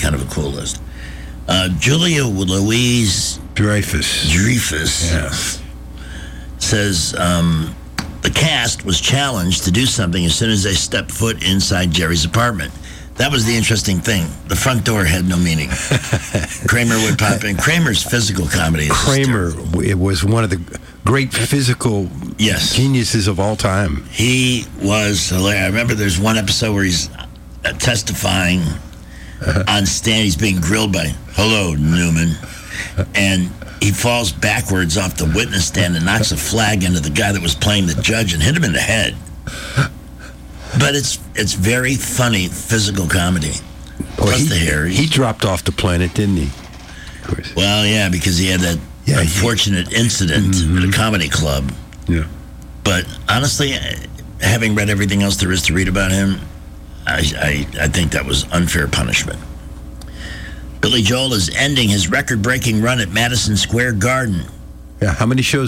kind of a cool list. Julia Louise Dreyfus says the cast was challenged to do something as soon as they stepped foot inside Jerry's apartment. That was the interesting thing. The front door had no meaning. Kramer would pop in. Kramer's physical comedy is it was one of the great physical geniuses of all time. He was hilarious. I remember there's one episode where he's testifying on stand. He's being grilled by, hello, Newman. And he falls backwards off the witness stand and knocks a flag into the guy that was playing the judge and hit him in the head. But it's very funny physical comedy. Plus the hair. He dropped off the planet, didn't he? Of course. Well, yeah, because he had that unfortunate incident at a comedy club. Yeah. But honestly, having read everything else there is to read about him, I think that was unfair punishment. Billy Joel is ending his record-breaking run at Madison Square Garden. Yeah, how many shows?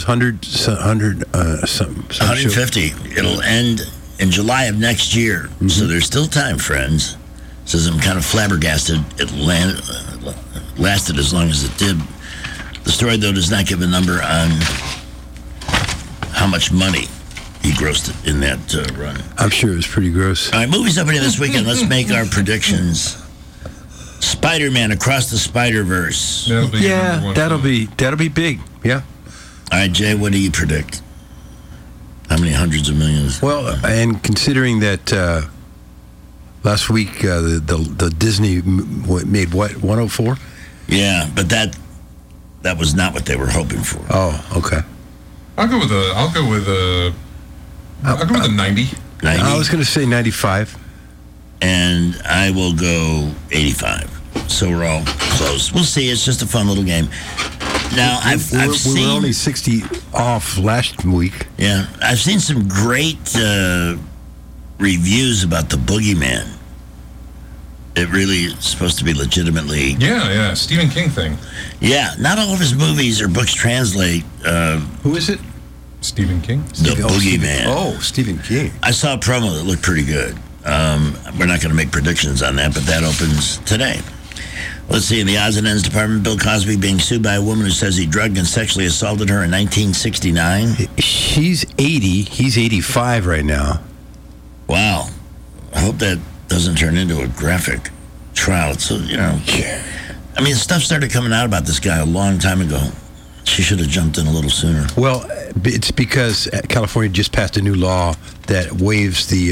150. It'll end in July of next year, so there's still time, friends. Says I'm kind of flabbergasted it lasted as long as it did. The story, though, does not give a number on how much money he grossed in that run. I'm sure it was pretty gross. All right, movies opening this weekend. Let's make our predictions. Spider-Man Across the Spider-Verse. That'll be big. Yeah. All right, Jay, what do you predict? How many hundreds of millions? Well, and considering that last week the Disney made what, 104? Yeah, but that was not what they were hoping for. Oh, okay. I'll go with the 90. 90? I was going to say 95. And I will go 85. So we're all close. We'll see. It's just a fun little game. Now, I've seen... We were only 60 off last week. Yeah. I've seen some great reviews about the Boogeyman. It really is supposed to be legitimately... Yeah, Stephen King thing. Yeah. Not all of his movies or books translate. Who is it? Stephen King. The Boogeyman. Stephen King. I saw a promo that looked pretty good. We're not going to make predictions on that, but that opens today. Let's see, in the odds and ends department, Bill Cosby being sued by a woman who says he drugged and sexually assaulted her in 1969. She's 80. He's 85 right now. Wow. I hope that doesn't turn into a graphic trial. So, I mean, stuff started coming out about this guy a long time ago. She should have jumped in a little sooner. Well, it's because California just passed a new law that waives the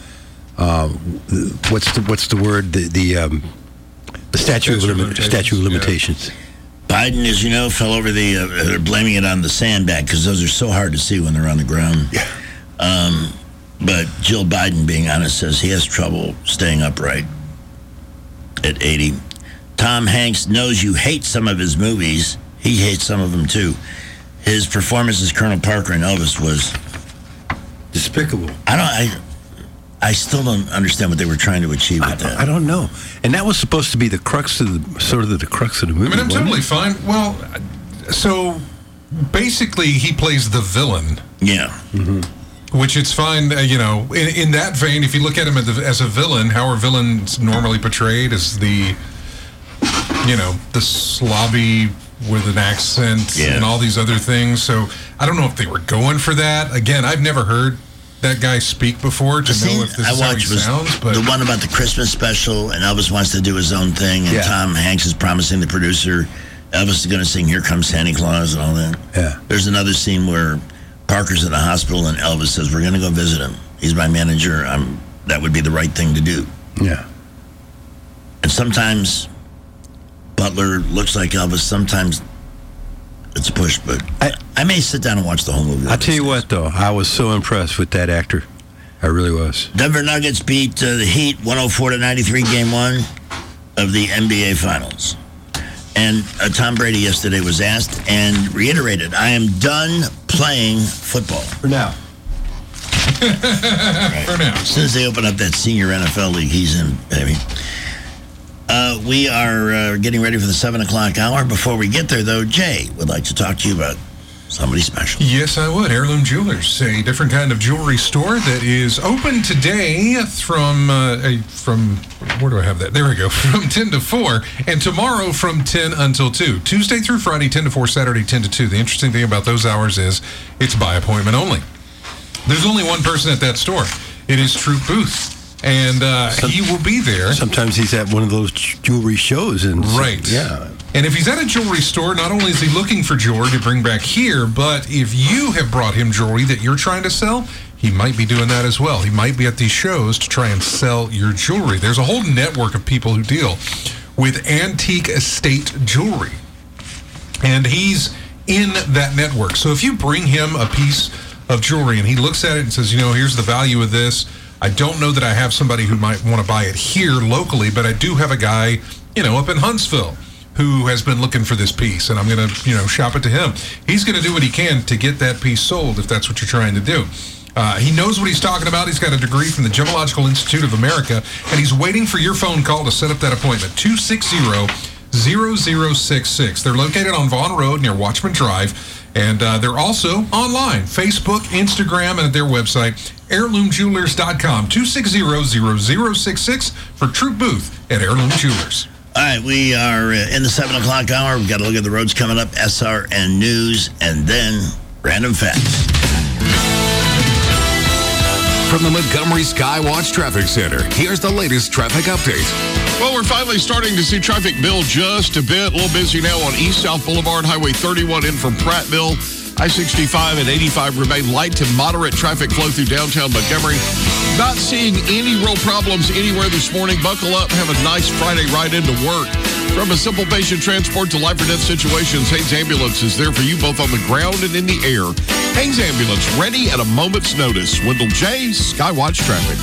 what's the word? The statute of limitations. Yeah. Biden, as you know, fell over they're blaming it on the sandbag because those are so hard to see when they're on the ground. Yeah. But Jill Biden, being honest, says he has trouble staying upright at 80. Tom Hanks knows you hate some of his movies. He hates some of them, too. His performance as Colonel Parker in Elvis was... despicable. I still don't understand what they were trying to achieve with that. I don't know. And that was supposed to be the crux of the crux of the movie. I mean, I'm totally fine. Well, so basically he plays the villain. Yeah. Mm-hmm. Which it's fine, in that vein, if you look at him as a villain, how are villains normally portrayed as the slobby with an accent and all these other things. So I don't know if they were going for that. Again, I've never heard that guy speak before to know if this is how he sounds. But the one about the Christmas special, and Elvis wants to do his own thing, and Tom Hanks is promising the producer Elvis is going to sing "Here Comes Santa Claus" and all that. Yeah. There's another scene where Parker's in the hospital, and Elvis says, "We're going to go visit him. He's my manager. That would be the right thing to do." Yeah. And sometimes Butler looks like Elvis. Sometimes it's a push, but I may sit down and watch the whole movie. I'll tell you what, though. I was so impressed with that actor. I really was. Denver Nuggets beat the Heat 104-93, Game 1 of the NBA Finals. And Tom Brady yesterday was asked and reiterated, "I am done playing football." For now. Right. For now. As soon as they open up that senior NFL league, he's in, baby. We are getting ready for the 7 o'clock hour. Before we get there, though, Jay would like to talk to you about somebody special. Yes, I would. Heirloom Jewelers, a different kind of jewelry store that is open today from where do I have that? There we go. From 10 to 4, and tomorrow from 10 until 2. Tuesday through Friday, 10 to 4, Saturday, 10 to 2. The interesting thing about those hours is it's by appointment only. There's only one person at that store. It is Troop Booth. And he will be there. Sometimes he's at one of those jewelry shows. Right. Yeah. And if he's at a jewelry store, not only is he looking for jewelry to bring back here, but if you have brought him jewelry that you're trying to sell, he might be doing that as well. He might be at these shows to try and sell your jewelry. There's a whole network of people who deal with antique estate jewelry. And he's in that network. So if you bring him a piece of jewelry and he looks at it and says, here's the value of this. I don't know that I have somebody who might want to buy it here locally, but I do have a guy, up in Huntsville who has been looking for this piece, and I'm going to, shop it to him. He's going to do what he can to get that piece sold if that's what you're trying to do. He knows what he's talking about. He's got a degree from the Gemological Institute of America, and he's waiting for your phone call to set up that appointment. 260-0066. They're located on Vaughn Road near Watchman Drive, and they're also online, Facebook, Instagram, and at their website, heirloomjewelers.com. 260-0066 for Troop Booth at Heirloom Jewelers. All right, we are in the 7 o'clock hour. We've got to look at the roads coming up, SRN News, and then Random Facts. From the Montgomery Skywatch Traffic Center, here's the latest traffic update. Well, we're finally starting to see traffic build just a bit. A little busy now on East-South Boulevard, Highway 31 in from Prattville. I-65 and 85 remain light to moderate traffic flow through downtown Montgomery. Not seeing any real problems anywhere this morning. Buckle up, have a nice Friday ride into work. From a simple patient transport to life or death situations, Haynes Ambulance is there for you both on the ground and in the air. Haynes Ambulance, ready at a moment's notice. Wendell J., Skywatch Traffic.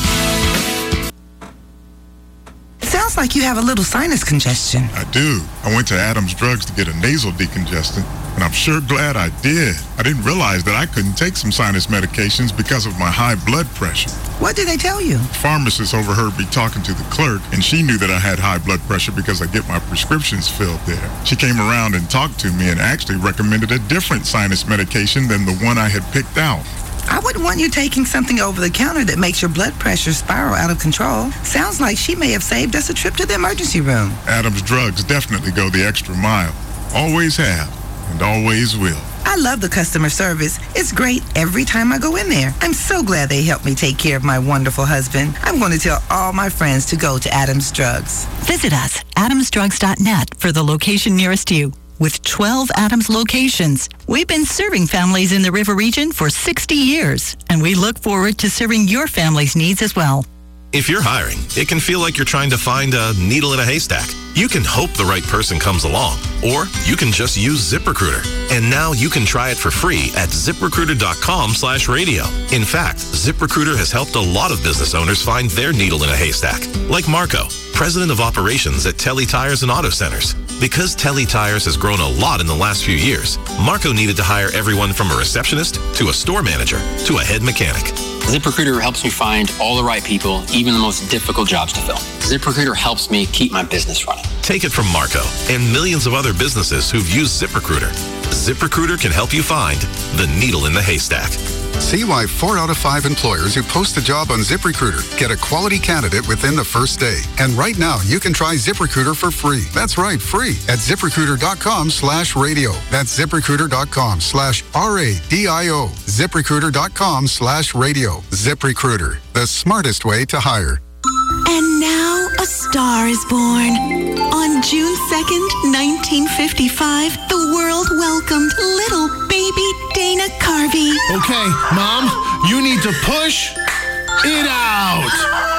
Sounds like you have a little sinus congestion. I do. I went to Adams Drugs to get a nasal decongestant, and I'm sure glad I did. I didn't realize that I couldn't take some sinus medications because of my high blood pressure. What did they tell you? The pharmacist overheard me talking to the clerk, and she knew that I had high blood pressure because I get my prescriptions filled there. She came around and talked to me and actually recommended a different sinus medication than the one I had picked out. I wouldn't want you taking something over the counter that makes your blood pressure spiral out of control. Sounds like she may have saved us a trip to the emergency room. Adams Drugs definitely go the extra mile. Always have, and always will. I love the customer service. It's great every time I go in there. I'm so glad they helped me take care of my wonderful husband. I'm going to tell all my friends to go to Adams Drugs. Visit us, adamsdrugs.net, for the location nearest you. With 12 Adams locations, we've been serving families in the River region for 60 years, and we look forward to serving your family's needs as well. If you're hiring, it can feel like you're trying to find a needle in a haystack. You can hope the right person comes along, or you can just use ZipRecruiter. And now you can try it for free at ZipRecruiter.com/radio. In fact, ZipRecruiter has helped a lot of business owners find their needle in a haystack, like Marco, president of operations at Telly Tires and Auto Centers. Because Telly Tires has grown a lot in the last few years, Marco needed to hire everyone from a receptionist to a store manager to a head mechanic. ZipRecruiter helps me find all the right people, even the most difficult jobs to fill. ZipRecruiter helps me keep my business running. Take it from Marco and millions of other businesses who've used ZipRecruiter. ZipRecruiter can help you find the needle in the haystack. See why 4 out of 5 employers who post a job on ZipRecruiter get a quality candidate within the first day. And right now, you can try ZipRecruiter for free. That's right, free at ZipRecruiter.com/radio. That's ZipRecruiter.com/RADIO. ZipRecruiter.com/radio. ZipRecruiter, the smartest way to hire. And now a star is born. On June 2nd, 1955, the world welcomed little baby Dana Carvey. Okay, Mom, you need to push it out.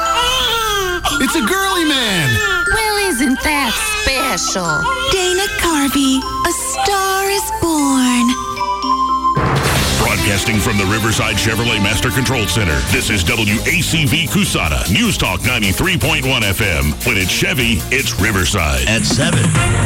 It's a girly man. Well, isn't that special? Dana Carvey, a star is born. Broadcasting from the Riverside Chevrolet Master Control Center, this is WACV Cusana, News Talk 93.1 FM. When it's Chevy, it's Riverside. At 7.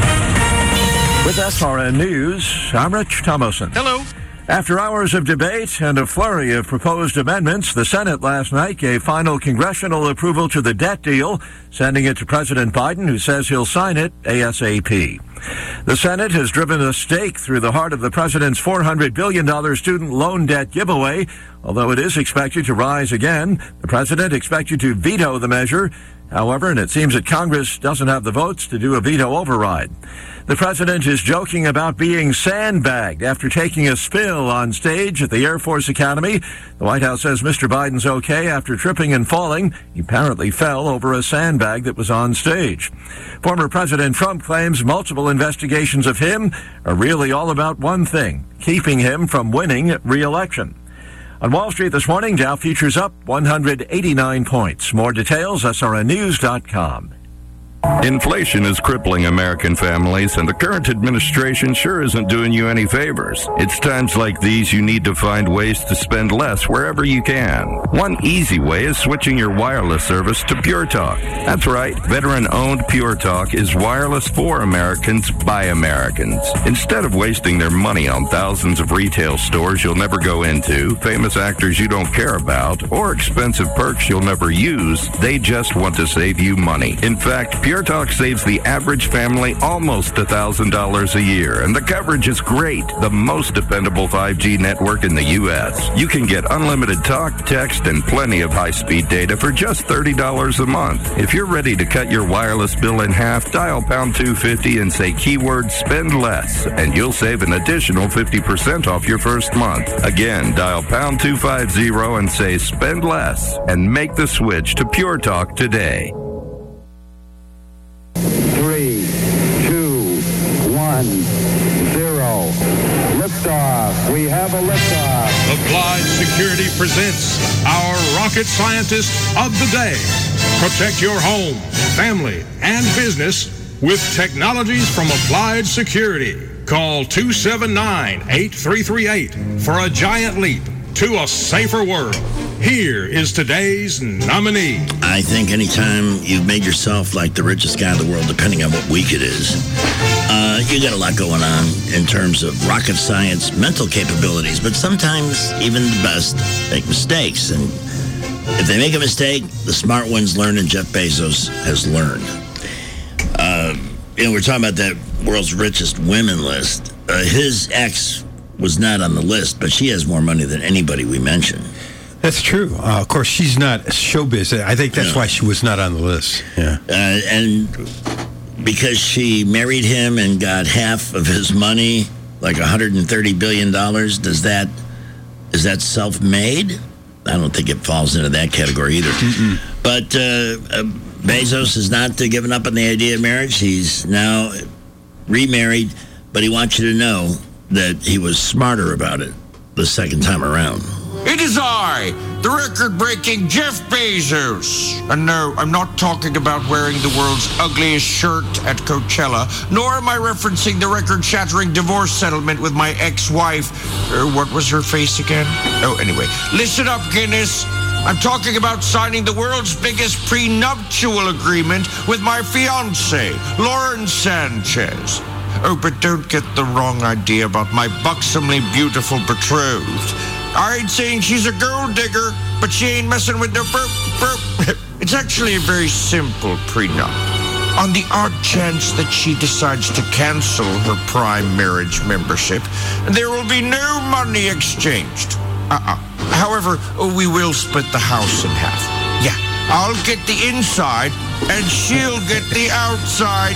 With SRN News, I'm Rich Thomason. Hello. After hours of debate and a flurry of proposed amendments, the Senate last night gave final congressional approval to the debt deal, sending it to President Biden, who says he'll sign it ASAP. The Senate has driven a stake through the heart of the president's $400 billion student loan debt giveaway. Although it is expected to rise again, the president expected to veto the measure. However, and it seems that Congress doesn't have the votes to do a veto override. The president is joking about being sandbagged after taking a spill on stage at the Air Force Academy. The White House says Mr. Biden's okay after tripping and falling. He apparently fell over a sandbag that was on stage. Former President Trump claims multiple investigations of him are really all about one thing, keeping him from winning re-election. On Wall Street this morning, Dow futures up 189 points. More details, srnnews.com. Inflation is crippling American families, and the current administration sure isn't doing you any favors. It's times like these you need to find ways to spend less wherever you can. One easy way is switching your wireless service to Pure Talk. That's right, veteran-owned Pure Talk is wireless for Americans by Americans. Instead of wasting their money on thousands of retail stores you'll never go into, famous actors you don't care about, or expensive perks you'll never use, they just want to save you money. In fact, Pure Talk saves the average family almost $1,000 a year, and the coverage is great. The most dependable 5G network in the U.S. You can get unlimited talk, text, and plenty of high-speed data for just $30 a month. If you're ready to cut your wireless bill in half, dial pound 250 and say keyword spend less, and you'll save an additional 50% off your first month. Again, dial pound 250 and say spend less, and make the switch to Pure Talk today. 3, 2, 1, 0. Liftoff. We have a liftoff. Applied Security presents our rocket scientist of the day. Protect your home, family, and business with technologies from Applied Security. Call 279-8338 for a giant leap to a safer world. Here is today's nominee. I think anytime you've made yourself like the richest guy in the world, depending on what week it is, you got a lot going on in terms of rocket science, mental capabilities, but sometimes even the best make mistakes. And if they make a mistake, the smart ones learn, and Jeff Bezos has learned. We're talking about that world's richest women list. His ex was not on the list, but she has more money than anybody we mentioned. That's true. Of course, she's not showbiz. I think that's why she was not on the list. Yeah. And because she married him and got half of his money, like $130 billion, is that self-made? I don't think it falls into that category either. Mm-mm. But Bezos has not given up on the idea of marriage. He's now remarried, but he wants you to know that he was smarter about it the second time around. It is I, the record-breaking Jeff Bezos. And no, I'm not talking about wearing the world's ugliest shirt at Coachella, nor am I referencing the record-shattering divorce settlement with my ex-wife. What was her face again? Oh, anyway. Listen up, Guinness. I'm talking about signing the world's biggest prenuptial agreement with my fiancée, Lauren Sanchez. Oh, but don't get the wrong idea about my buxomly beautiful betrothed. I ain't saying she's a gold digger, but she ain't messing with no burp. It's actually a very simple prenup. On the odd chance that she decides to cancel her Prime marriage membership, there will be no money exchanged. However, we will split the house in half. Yeah, I'll get the inside, and she'll get the outside.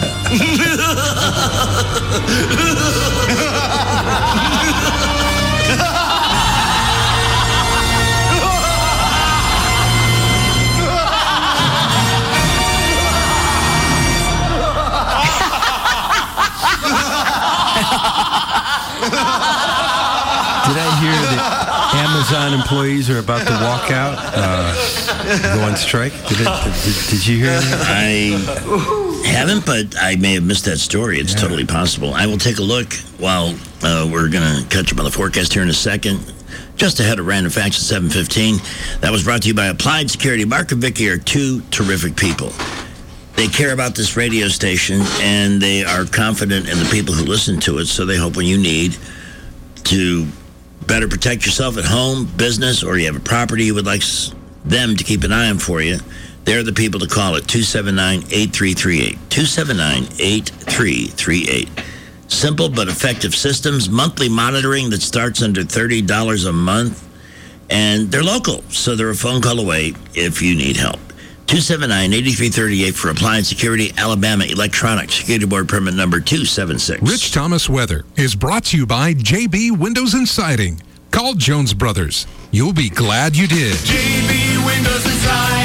Did I hear that Amazon employees are about to walk out, go on strike? Did you hear that? I haven't, but I may have missed that story. It's totally possible. I will take a look while we're going to catch up on the forecast here in a second. Just ahead of Random Facts at 7:15. That was brought to you by Applied Security. Mark and Vicky are two terrific people. They care about this radio station, and they are confident in the people who listen to it, so they hope when you need to better protect yourself at home, business, or you have a property you would like them to keep an eye on for you, they're the people to call at 279-8338. 279-8338. 8338. Simple but effective systems, monthly monitoring that starts under $30 a month. And they're local, so they're a phone call away if you need help. 279-8338 for Appliance Security, Alabama Electronic Security Board permit number 276. Rich Thomas Weather is brought to you by JB Windows and Siding. Call Jones Brothers. You'll be glad you did. JB Windows and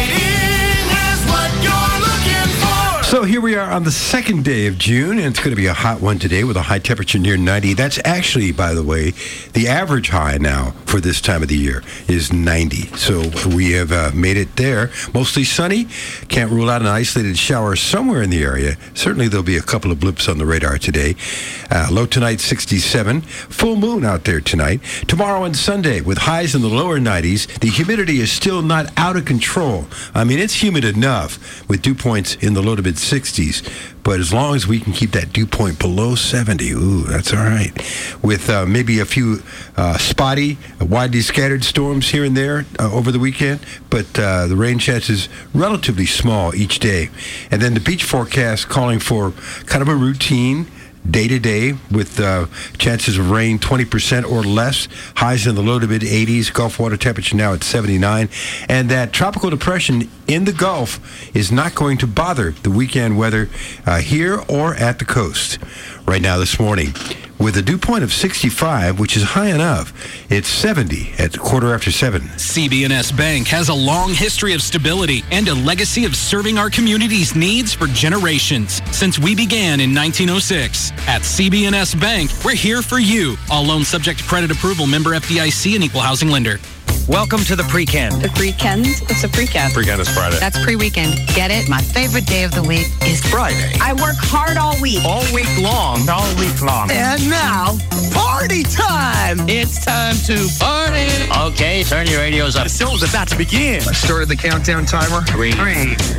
Siding has what you're looking for. So here we are on the second day of June, and it's going to be a hot one today with a high temperature near 90. That's actually, by the way, the average high now for this time of the year is 90. So we have made it there. Mostly sunny. Can't rule out an isolated shower somewhere in the area. Certainly there'll be a couple of blips on the radar today. Low tonight, 67. Full moon out there tonight. Tomorrow and Sunday with highs in the lower 90s. The humidity is still not out of control. I mean, it's humid enough with dew points in the low to mid 60s. But as long as we can keep that dew point below 70, ooh, that's all right. With maybe a few spotty, widely scattered storms here and there over the weekend, but the rain chances relatively small each day. And then the beach forecast calling for kind of a routine day-to-day with chances of rain 20% or less, highs in the low to mid-80s, Gulf water temperature now at 79, and that tropical depression in the Gulf is not going to bother the weekend weather here or at the coast. Right now this morning, with a dew point of 65, which is high enough, it's 70 at 7:15. CB&S Bank has a long history of stability and a legacy of serving our community's needs for generations. Since we began in 1906, at CB&S Bank, we're here for you. All loans subject to credit approval, member FDIC, and equal housing lender. Welcome to the pre-kend. The pre-kend? What's a pre-kend? Pre-kend is Friday. That's pre-weekend. Get it? My favorite day of the week is Friday. I work hard all week. All week long. All week long. And now, party time! It's time to party. Okay, turn your radios up. The show's about to begin. I started the countdown timer. 3, 2, 1.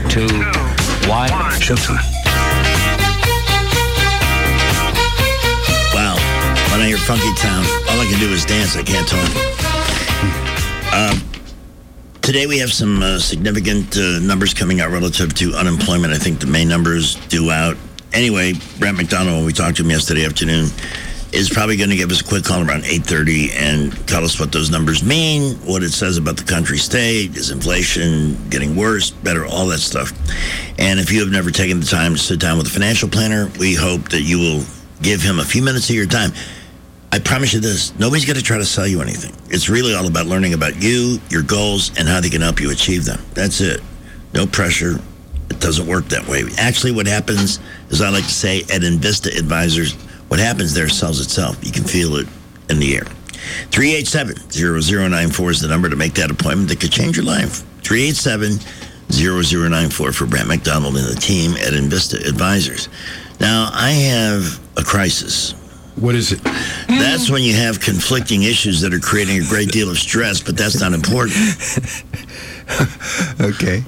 Showtime. Wow. When I hear Funky Town, all I can do is dance. I can't talk. Today we have some significant numbers coming out relative to unemployment. I think the May numbers due out. Anyway, Brent McDonald, when we talked to him yesterday afternoon, is probably going to give us a quick call around 8:30 and tell us what those numbers mean, what it says about the country state, is inflation getting worse, better, all that stuff. And if you have never taken the time to sit down with a financial planner, we hope that you will give him a few minutes of your time. I promise you this, nobody's going to try to sell you anything. It's really all about learning about you, your goals, and how they can help you achieve them. That's it. No pressure. It doesn't work that way. Actually, what happens, as I like to say, at Invista Advisors, what happens there sells itself. You can feel it in the air. 387-0094 is the number to make that appointment that could change your life. 387-0094 for Brent McDonald and the team at Invista Advisors. Now, I have a crisis. What is it? That's when you have conflicting issues that are creating a great deal of stress, but that's not important. Okay.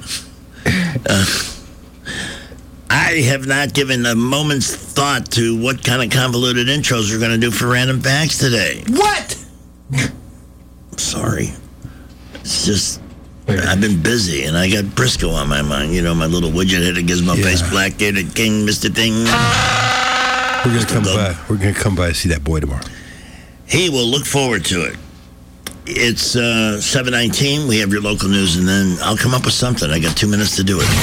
I have not given a moment's thought to what kind of convoluted intros we're going to do for Random Facts today. What? Sorry. It's just, I've been busy, and I got Briscoe on my mind. You know, my little widget-headed gizmo-faced black-bearded king, Mr. Thing. We're going to come by. We're going to come by and see that boy tomorrow. He will look forward to it. It's 7:19. We have your local news, and then I'll come up with something. I got 2 minutes to do it.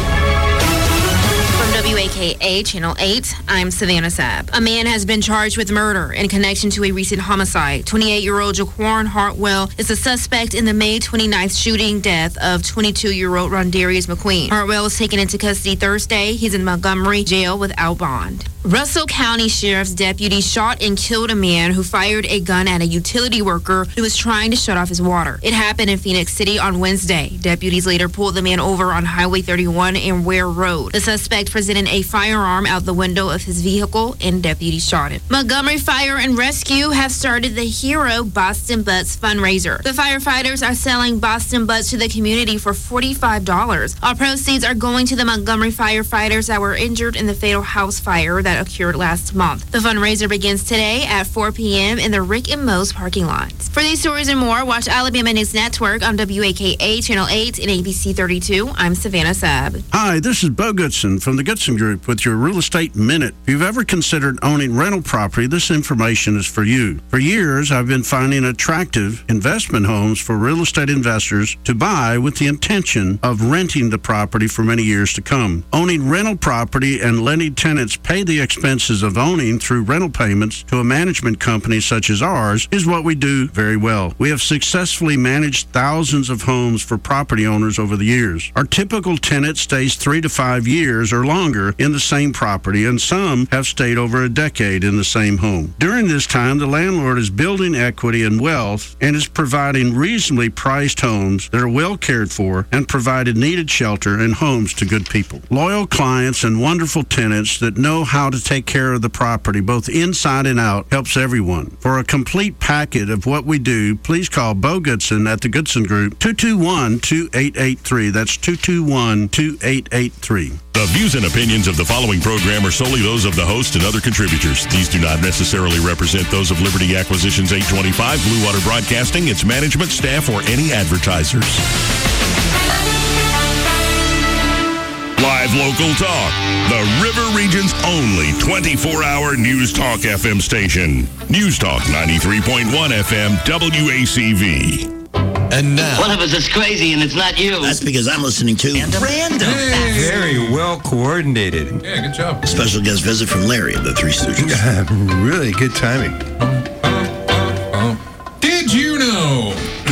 WAKA Channel 8, I'm Savannah Sapp. A man has been charged with murder in connection to a recent homicide. 28-year-old Jaquan Hartwell is a suspect in the May 29th shooting death of 22-year-old Rondarius McQueen. Hartwell was taken into custody Thursday. He's in Montgomery jail without bond. Russell County Sheriff's deputy shot and killed a man who fired a gun at a utility worker who was trying to shut off his water. It happened in Phoenix City on Wednesday. Deputies later pulled the man over on Highway 31 and Ware Road. The suspect presented a firearm out the window of his vehicle and deputies shot him. Montgomery Fire and Rescue have started the Hero Boston Butts fundraiser. The firefighters are selling Boston Butts to the community for $45. All proceeds are going to the Montgomery firefighters that were injured in the fatal house fire that that occurred last month. The fundraiser begins today at 4 p.m. in the Rick and Moe's parking lot. For these stories and more, watch Alabama News Network on WAKA Channel 8 and ABC 32. I'm Savannah Saab. Hi, this is Bo Goodson from the Goodson Group with your Real Estate Minute. If you've ever considered owning rental property, this information is for you. For years, I've been finding attractive investment homes for real estate investors to buy with the intention of renting the property for many years to come. Owning rental property and letting tenants pay the expenses of owning through rental payments to a management company such as ours is what we do very well. We have successfully managed thousands of homes for property owners over the years. Our typical tenant stays 3 to 5 years or longer in the same property, and some have stayed over a decade in the same home. During this time, the landlord is building equity and wealth and is providing reasonably priced homes that are well cared for and provided needed shelter and homes to good people. Loyal clients and wonderful tenants that know how to take care of the property both inside and out helps everyone. For a complete packet of what we do, please call Bo Goodson at the Goodson Group, 221-2883. That's 221-2883. The views and opinions of the following program are solely those of the host and other contributors. These do not necessarily represent those of Liberty Acquisitions 825, Blue Water Broadcasting, its management, staff, or any advertisers. Live local talk. The River Region's only 24-hour News Talk FM station. News Talk 93.1 FM WACV. And now. One of us is crazy and it's not you. That's because I'm listening to Random. Very well coordinated. Yeah, good job. Special guest visit from Larry of the Three Stooges. Really good timing. Did you know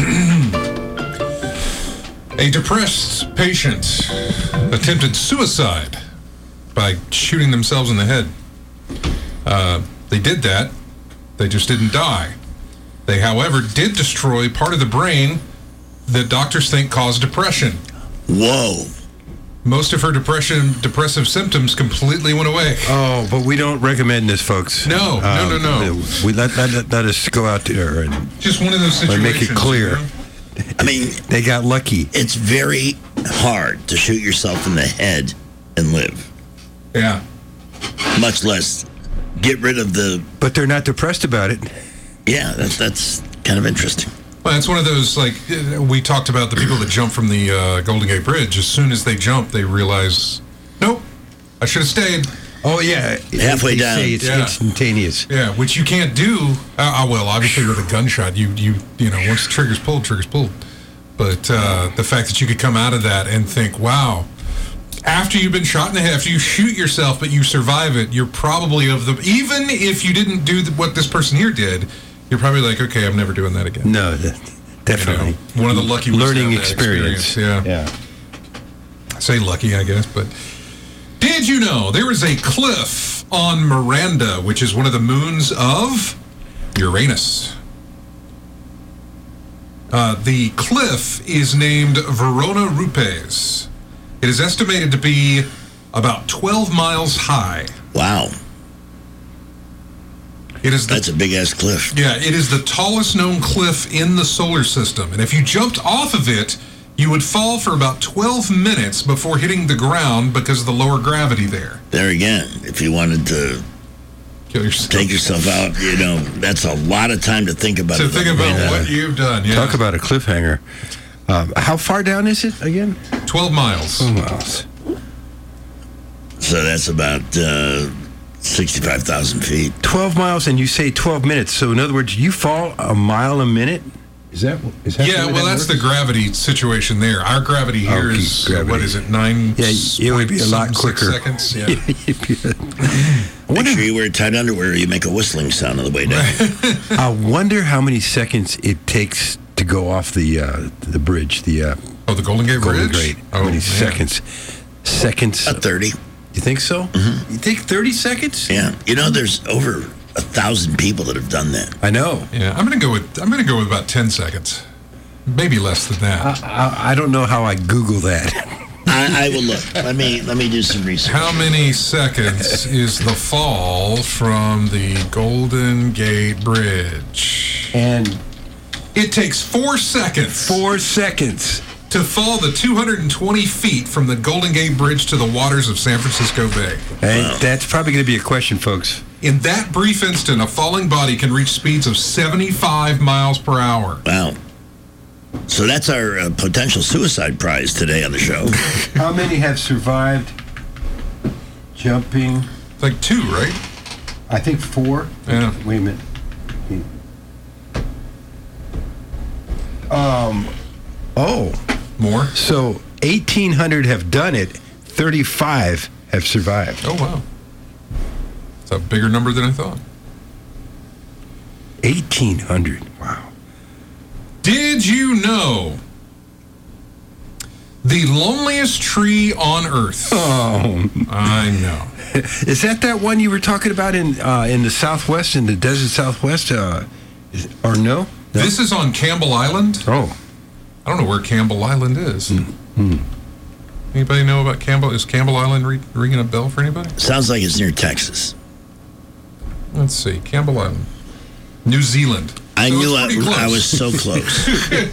a depressed patient attempted suicide by shooting themselves in the head? They did that. They just didn't die. They, however, did destroy part of the brain that doctors think caused depression. Whoa. Most of her depressive symptoms completely went away. Oh, but we don't recommend this, folks. No. We let us go out there and just one of those situations. Make it clear. You know? I mean, they got lucky. It's very hard to shoot yourself in the head and live. Yeah. Much less get rid of the... But they're not depressed about it. Yeah, that's kind of interesting. Well, it's one of those, like, we talked about the people that jump from the Golden Gate Bridge. As soon as they jump, they realize, nope, I should have stayed. Oh, yeah. Halfway down. It's instantaneous. Yeah, which you can't do. Well, obviously with a gunshot, you know, once the trigger's pulled. But the fact that you could come out of that and think, wow, after you've been shot in the head, after you shoot yourself but you survive it, you're probably even if you didn't do what this person here did, you're probably like, okay, I'm never doing that again. No, definitely. You know, one of the lucky ones learning experience. Yeah. Say lucky, I guess, but did you know there is a cliff on Miranda, which is one of the moons of Uranus? The cliff is named Verona Rupes. It is estimated to be about 12 miles high. Wow. That's a big-ass cliff. Yeah, it is the tallest known cliff in the solar system. And if you jumped off of it, you would fall for about 12 minutes before hitting the ground because of the lower gravity there. There again, if you wanted to take yourself out, you know, that's a lot of time to think about. To think about what you've done, yeah. Talk about a cliffhanger. How far down is it again? 12 miles. 12 miles. So that's about 65,000 feet. 12 miles, and you say 12 minutes. So in other words, you fall a mile a minute? Is that yeah, well, that's the gravity situation there. Our gravity here is, what is it, 9? Yeah, it would be a lot quicker. Seconds, yeah. Make sure you wear tight underwear or you make a whistling sound on the way down. I wonder how many seconds it takes to go off the bridge. The Golden Gate Bridge? How many seconds? Seconds? 30. You think so? Mm-hmm. You think 30 seconds? Yeah. You know, there's over 1,000 people that have done that. I know. Yeah, I'm gonna go with about 10 seconds, maybe less than that. I don't know how I Google that. I will look. Let me do some research. How many seconds is the fall from the Golden Gate Bridge? And it takes 4 seconds. 4 seconds to fall the 220 feet from the Golden Gate Bridge to the waters of San Francisco Bay. Hey, that's probably going to be a question, folks. In that brief instant, a falling body can reach speeds of 75 miles per hour. Wow. So that's our potential suicide prize today on the show. How many have survived jumping? Like 2, right? I think 4. Yeah. Wait a minute. More? So 1,800 have done it. 35 have survived. Oh, wow. It's a bigger number than I thought. 1,800. Wow. Did you know the loneliest tree on Earth? Oh, I know. Is that one you were talking about in the Southwest, in the desert Southwest? Or no? This is on Campbell Island. Oh. I don't know where Campbell Island is. Anybody know about Campbell? Is Campbell Island ringing a bell for anybody? Sounds like it's near Texas. Let's see. Campbell Island. New Zealand. I knew I was so close.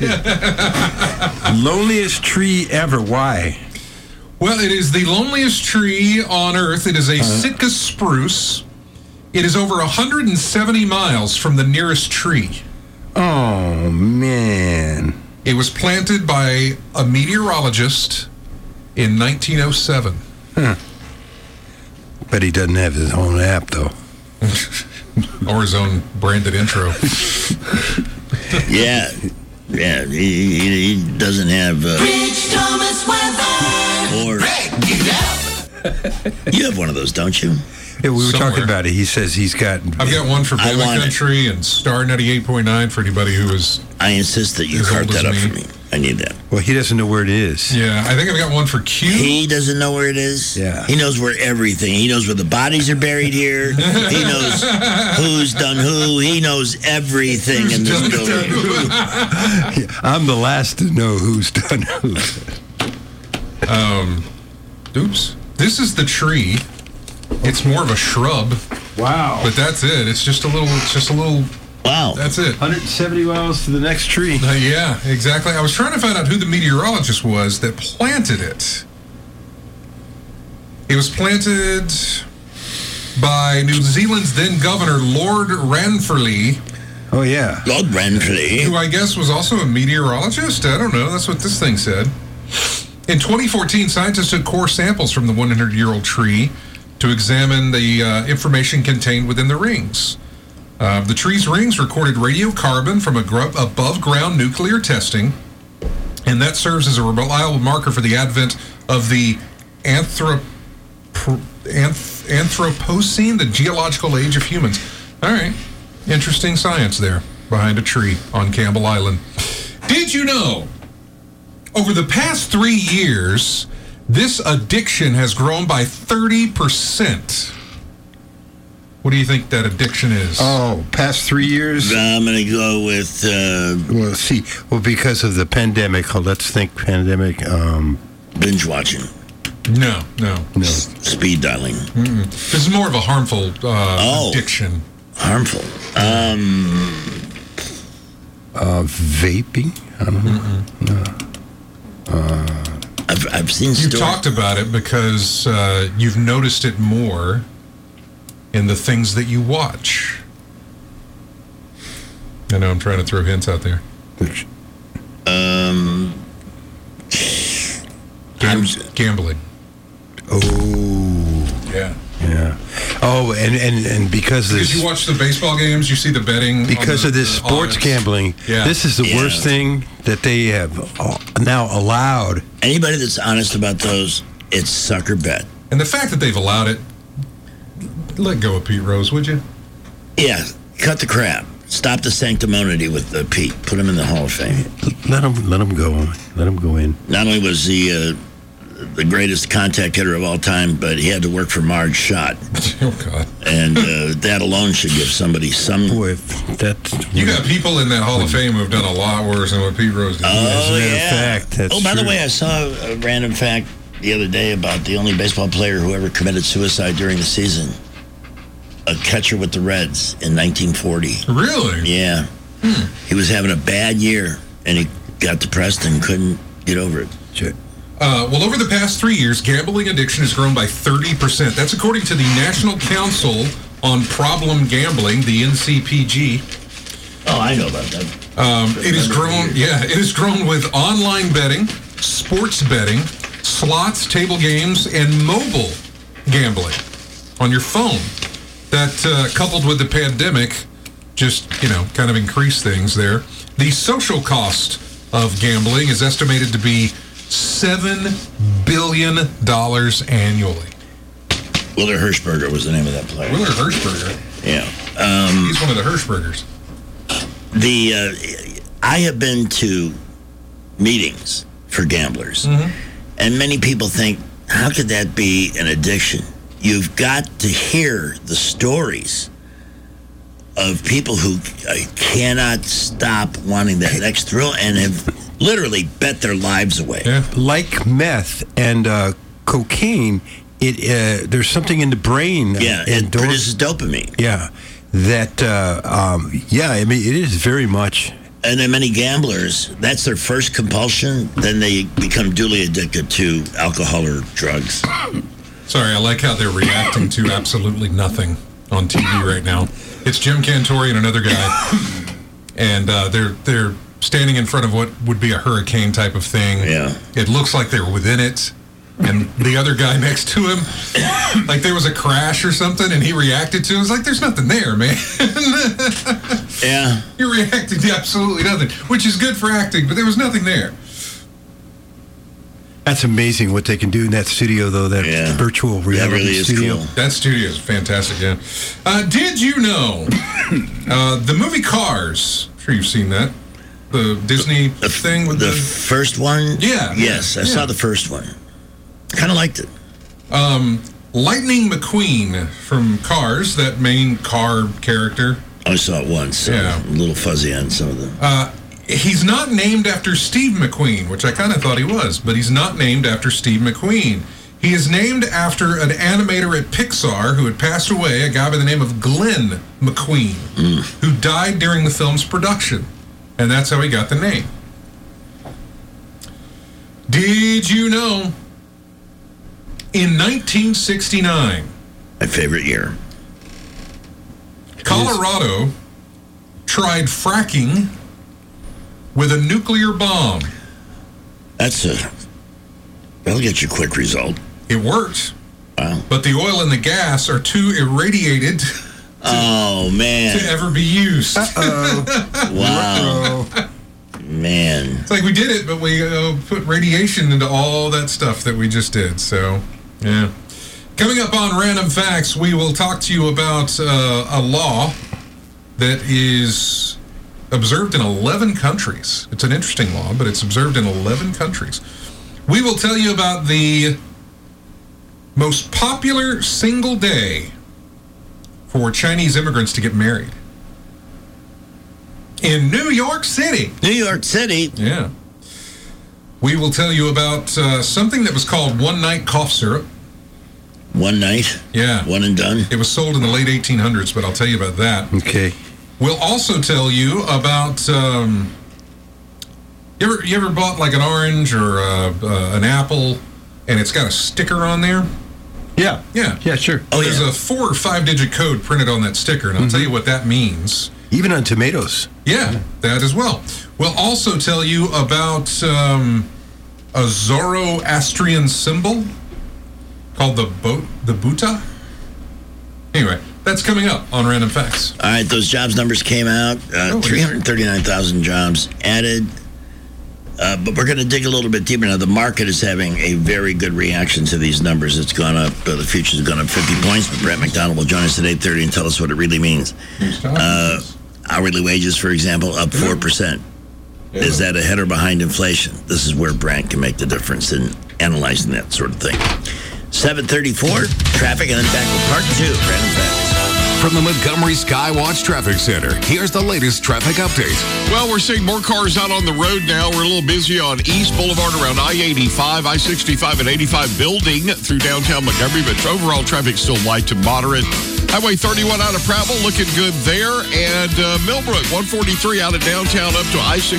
Loneliest tree ever. Why? Well, it is the loneliest tree on Earth. It is a Sitka spruce. It is over 170 miles from the nearest tree. Oh, man. It was planted by a meteorologist in 1907. Huh. But he doesn't have his own app, though. Or his own branded intro. Yeah. He doesn't have... Rich Thomas weather. Or... You have one of those, don't you? Yeah, we were talking about it. He says he's got... I've got one for Bama Country and Star 98.9 for anybody who is... I insist that you cart that up for me. I need that. Well, he doesn't know where it is. Yeah, I think I've got one for Q. He doesn't know where it is? Yeah. He knows where everything. He knows where the bodies are buried here. He knows who's done who. He knows everything in this building. I'm the last to know who's done who. Oops. This is the tree. It's more of a shrub. Wow. But that's it. It's just a little... Wow. That's it. 170 miles to the next tree. Yeah, exactly. I was trying to find out who the meteorologist was that planted it. It was planted by New Zealand's then governor, Lord Ranfurly. Oh, yeah. Lord Ranfurly. Who I guess was also a meteorologist? I don't know. That's what this thing said. In 2014, scientists took core samples from the 100-year-old tree to examine the information contained within the rings. The tree's rings recorded radiocarbon from above-ground nuclear testing, and that serves as a reliable marker for the advent of the Anthropocene, the geological age of humans. All right. Interesting science there behind a tree on Campbell Island. Did you know, over the past 3 years, this addiction has grown by 30%. What do you think that addiction is? Oh, past 3 years? I'm going to go with... Well, see. Well, because of the pandemic. Let's think pandemic. Binge watching. No. Speed dialing. This is more of a harmful addiction. Harmful. Vaping? I don't know. No. I've seen You talked about it because you've noticed it more in the things that you watch. I know I'm trying to throw hints out there. Gambling. Oh. Yeah. Yeah. Oh, and because you watch the baseball games, you see the betting. Because of this sports gambling, this is the worst thing that they have now allowed. Anybody that's honest about those, it's sucker bet. And the fact that they've allowed it, let go of Pete Rose, would you? Yeah, cut the crap. Stop the sanctimony with Pete. Put him in the Hall of Fame. Let him go. Let him go in. Not only was he the greatest contact hitter of all time, but he had to work for Marge Schott. Oh, God. And that alone should give somebody some... Boy, you got people in that Hall of Fame who have done a lot worse than what Pete Rose did. Oh, yeah. By the way, I saw a random fact the other day about the only baseball player who ever committed suicide during the season. A catcher with the Reds in 1940. Really? Yeah. He was having a bad year, and he got depressed and couldn't Get over it. Sure. Well, over the past 3 years, gambling addiction has grown by 30%. That's according to the National Council on Problem Gambling, the NCPG. Oh, I know about that. It has grown. Yeah, it has grown with online betting, sports betting, slots, table games, and mobile gambling on your phone. That coupled with the pandemic, just kind of increased things there. The social cost of gambling is estimated to be $7 billion annually. Willard Hirschberger was the name of that player. Willard Hirschberger. Yeah. He's one of the Hirschbergers. I have been to meetings for gamblers, and many people think, how could that be an addiction? You've got to hear the stories of people who cannot stop wanting that next thrill and have literally bet their lives away. Yeah. Like meth and cocaine, there's something in the brain. Yeah, it produces dopamine. Yeah, that, I mean, it is very much. And then many gamblers, that's their first compulsion, then they become duly addicted to alcohol or drugs. Sorry, I like how they're reacting to absolutely nothing on TV right now. It's Jim Cantore and another guy, and they're standing in front of what would be a hurricane type of thing. Yeah. It looks like they're within it, and the other guy next to him, like there was a crash or something, and he reacted to it. It was like, there's nothing there, man. Yeah. You're reacting to absolutely nothing, which is good for acting, but there was nothing there. That's amazing what they can do in that studio, though, that virtual reality really is studio. cool. That studio is fantastic, yeah. Did you know the movie Cars, I'm sure you've seen that, the Disney thing with the first one? Yeah. Yes, I saw the first one. Kind of liked it. Lightning McQueen from Cars, that main car character. I saw it once, so Yeah. a little fuzzy on some of them. He's not named after Steve McQueen, which I kind of thought he was, but he's not named after Steve McQueen. He is named after an animator at Pixar who had passed away, a guy by the name of Glenn McQueen, who died during the film's production. And that's how he got the name. Did you know, in 1969, my favorite year, Colorado tried fracking with a nuclear bomb. That'll get you a quick result. It worked. Wow. But the oil and the gas are too irradiated to ever be used. Wow. Man. It's like we did it, but we put radiation into all that stuff that we just did. So, yeah. Coming up on Random Facts, we will talk to you about a law that is observed in 11 countries. It's an interesting law, but it's observed in 11 countries. We will tell you about the most popular single day for Chinese immigrants to get married in New York City. New York City? Yeah. We will tell you about something that was called one-night cough syrup. One night? Yeah. One and done? It was sold in the late 1800s, but I'll tell you about that. Okay. We'll also tell you about, you ever bought like an orange or an apple and it's got a sticker on there? Yeah. Yeah. Yeah, sure. There's a 4 or 5 digit code printed on that sticker, and I'll tell you what that means. Even on tomatoes. Yeah, that as well. We'll also tell you about a Zoroastrian symbol called the Buddha. Anyway, that's coming up on Random Facts. All right, those jobs numbers came out. 339,000 jobs added. But we're going to dig a little bit deeper now. The market is having a very good reaction to these numbers. It's gone up. The future's gone up 50 points. But Brett McDonald will join us at 8:30 and tell us what it really means. Hourly wages, for example, up 4%. Yeah. Is that ahead or behind inflation? This is where Brent can make the difference in analyzing that sort of thing. 7:34, traffic, and then back with part 2. Random Facts. From the Montgomery Skywatch Traffic Center, here's the latest traffic update. Well, we're seeing more cars out on the road now. We're a little busy on East Boulevard around I-85, I-65, and 85 building through downtown Montgomery, but overall traffic still light to moderate. Highway 31 out of Prattville, looking good there. And Millbrook, 143 out of downtown up to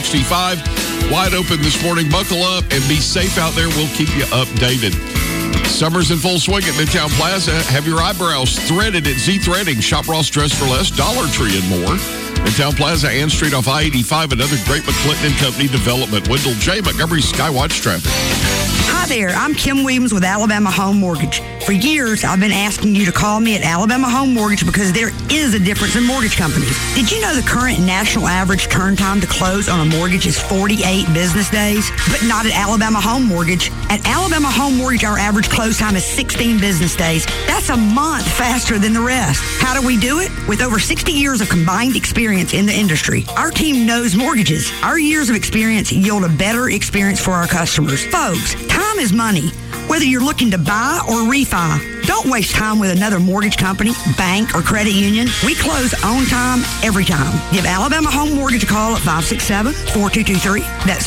I-65. Wide open this morning. Buckle up and be safe out there. We'll keep you updated. Summer's in full swing at Midtown Plaza. Have your eyebrows threaded at Z Threading. Shop Ross Dress for Less, Dollar Tree, and more. Midtown Plaza, Ann Street off I-85. Another great McClinton & Company development. Wendell J. Montgomery, Skywatch Traffic. Hi there, I'm Kim Williams with Alabama Home Mortgage. For years, I've been asking you to call me at Alabama Home Mortgage because there is a difference in mortgage companies. Did you know the current national average turn time to close on a mortgage is 48 business days? But not at Alabama Home Mortgage. At Alabama Home Mortgage, our average close time is 16 business days. That's a month faster than the rest. How do we do it? With over 60 years of combined experience in the industry. Our team knows mortgages. Our years of experience yield a better experience for our customers. Folks, time is money. Whether you're looking to buy or refi, don't waste time with another mortgage company, bank, or credit union. We close on time, every time. Give Alabama Home Mortgage a call at 567-4223. That's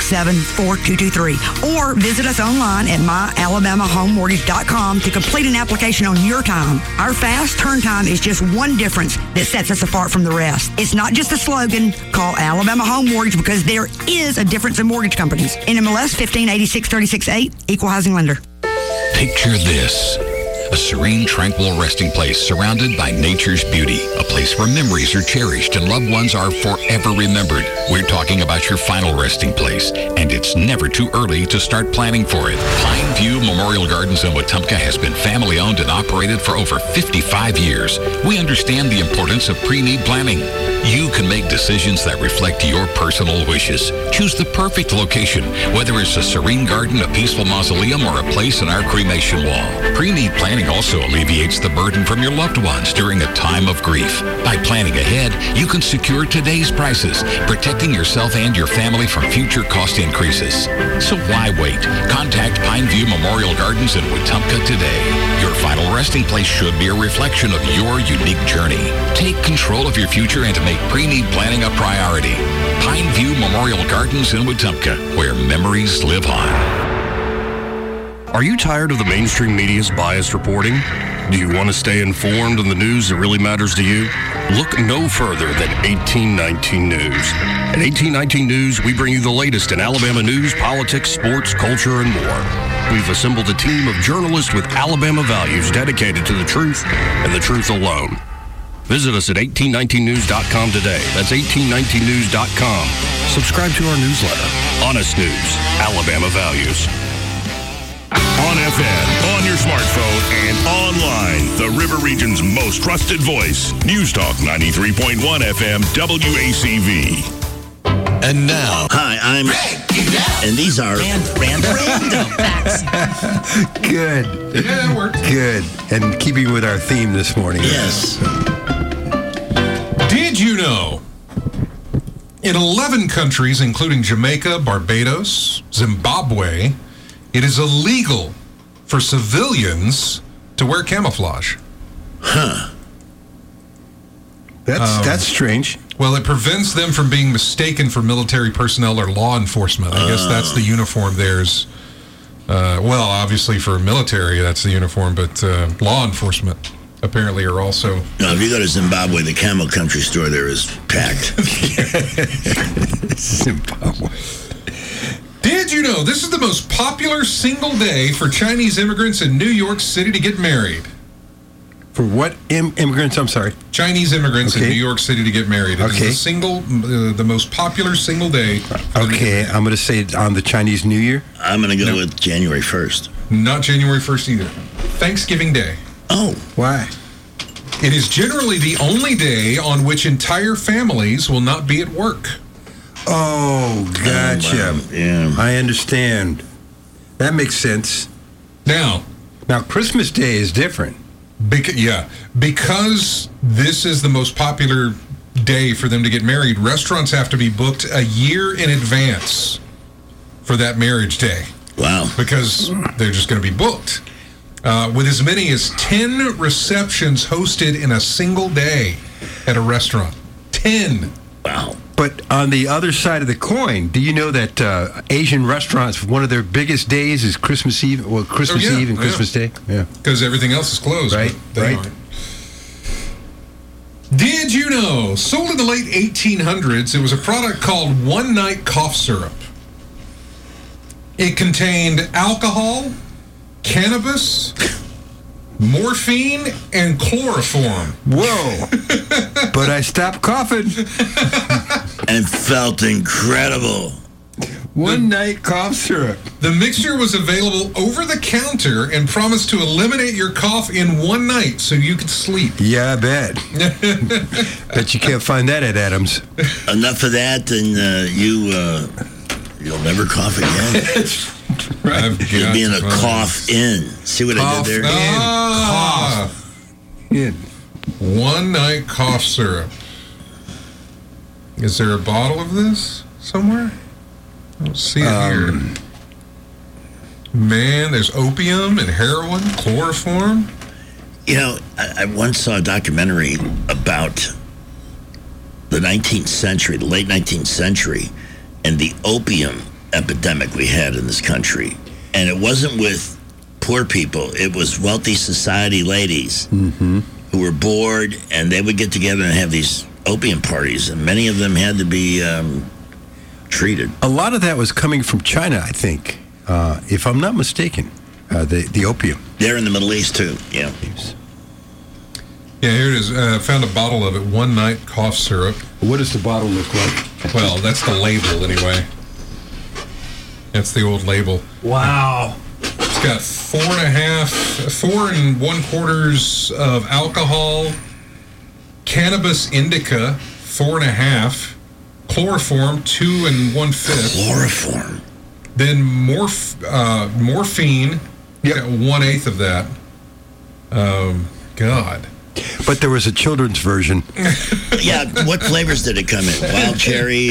567-4223. Or visit us online at myalabamahomemortgage.com to complete an application on your time. Our fast turn time is just one difference that sets us apart from the rest. It's not just a slogan. Call Alabama Home Mortgage because there is a difference in mortgage companies. NMLS 1586368, Equal Housing Lender. Picture this. A serene, tranquil resting place surrounded by nature's beauty. A place where memories are cherished and loved ones are forever remembered. We're talking about your final resting place, and it's never too early to start planning for it. Pine View Memorial Gardens in Wetumpka has been family-owned and operated for over 55 years. We understand the importance of pre-need planning. You can make decisions that reflect your personal wishes. Choose the perfect location, whether it's a serene garden, a peaceful mausoleum, or a place in our cremation wall. Pre-need planning also alleviates the burden from your loved ones during a time of grief. By planning ahead, you can secure today's prices, protecting yourself and your family from future cost increases. So why wait? Contact Pineview Memorial Gardens in Wetumpka today. Your final resting place should be a reflection of your unique journey. Take control of your future and make pre-need planning a priority. Pineview Memorial Gardens in Wetumpka, where memories live on. Are you tired of the mainstream media's biased reporting? Do you want to stay informed on the news that really matters to you? Look no further than 1819 News. At 1819 News, we bring you the latest in Alabama news, politics, sports, culture, and more. We've assembled a team of journalists with Alabama values dedicated to the truth and the truth alone. Visit us at 1819news.com today. That's 1819news.com. Subscribe to our newsletter. Honest News, Alabama Values. On FM, on your smartphone, and online. The River Region's most trusted voice. News Talk 93.1 FM WACV. And now, hi, I'm, and these are random facts. Good. Yeah, that worked. Good. And keeping with our theme this morning. Yes. Did you know? In 11 countries, including Jamaica, Barbados, Zimbabwe, it is illegal for civilians to wear camouflage. Huh. That's strange. Well, it prevents them from being mistaken for military personnel or law enforcement. I guess that's the uniform. There's, well, obviously for military, that's the uniform, but law enforcement apparently are also. No, if you go to Zimbabwe, the camel country store there is packed. Zimbabwe. Did you know this is the most popular single day for Chinese immigrants in New York City to get married? For what immigrants? I'm sorry. Chinese immigrants in New York City to get married. It is the most popular single day. Okay, I'm going to say on the Chinese New Year. I'm going to go with January 1st. Not January 1st either. Thanksgiving Day. Oh. Why? It is generally the only day on which entire families will not be at work. Oh, gotcha. wow. Yeah. I understand. That makes sense. Now, Christmas Day is different. Because this is the most popular day for them to get married, restaurants have to be booked a year in advance for that marriage day. Wow. Because they're just going to be booked. With as many as 10 receptions hosted in a single day at a restaurant. 10. Wow. But on the other side of the coin, do you know that Asian restaurants, one of their biggest days is Christmas Eve? Well, Christmas Eve and Christmas Day. Yeah. Because everything else is closed. Right. Right. Did you know, sold in the late 1800s, it was a product called One Night Cough Syrup. It contained alcohol, cannabis, morphine, and chloroform. Whoa. But I stopped coughing. And felt incredible. One night cough syrup. The mixture was available over the counter and promised to eliminate your cough in one night so you could sleep. Yeah, I bet. Bet you can't find that at Adams. Enough of that, and you'll never cough again. You'll be in a cough in. See what I did there? Cough in. One night cough syrup. Is there a bottle of this somewhere? I don't see it here. Man, there's opium and heroin, chloroform. You know, I once saw a documentary about the 19th century, the late 19th century, and the opium epidemic we had in this country. And it wasn't with poor people. It was wealthy society ladies who were bored, and they would get together and have these opium parties, and many of them had to be treated. A lot of that was coming from China, I think, if I'm not mistaken. The opium. They're in the Middle East too. Yeah. Yeah, here it is. Found a bottle of it. One night cough syrup. What does the bottle look like? Well, that's the label anyway. That's the old label. Wow. It's got 4 1/4 of alcohol, cannabis indica 4.5. Chloroform, 2 1/5. Chloroform. Then morphine, got 1/8 of that. God. But there was a children's version. Yeah, what flavors did it come in? Wild cherry?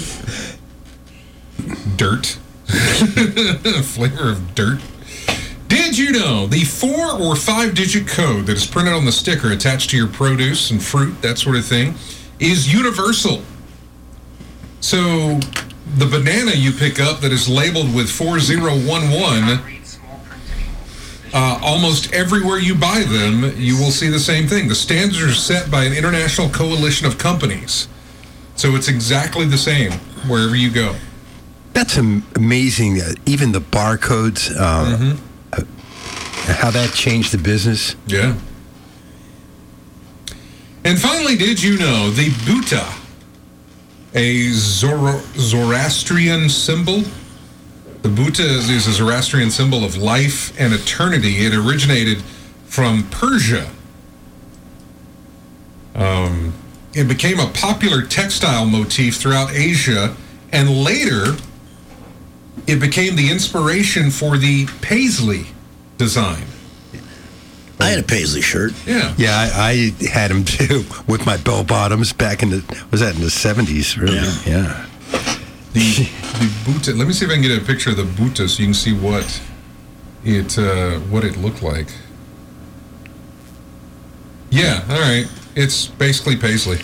Dirt. Flavor of dirt. Did you know the 4 or 5-digit code that is printed on the sticker attached to your produce and fruit, that sort of thing, is universal? So the banana you pick up that is labeled with 4011, almost everywhere you buy them, you will see the same thing. The standards are set by an international coalition of companies. So it's exactly the same wherever you go. That's amazing. Even the barcodes, how that changed the business. Yeah. And finally, did you know the Buddha, a Zoroastrian symbol? The Buddha is a Zoroastrian symbol of life and eternity. It originated from Persia. It became a popular textile motif throughout Asia, and later it became the inspiration for the Paisley design. I had a Paisley shirt. Yeah. Yeah, I had them too with my bell bottoms back in the 70s, really? Yeah. The Buddha. Let me see if I can get a picture of the Buddha so you can see what it looked like. Yeah, all right. It's basically Paisley.